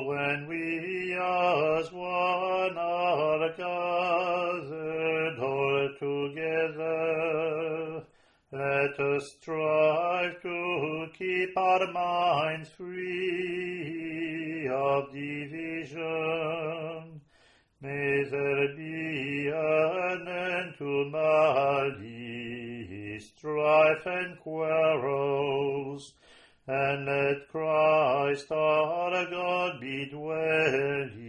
when we as one are gathered all together, let us strive to keep our minds free of division. May there be an end to malice, strife, and quarrels, and let Christ our God be dwelling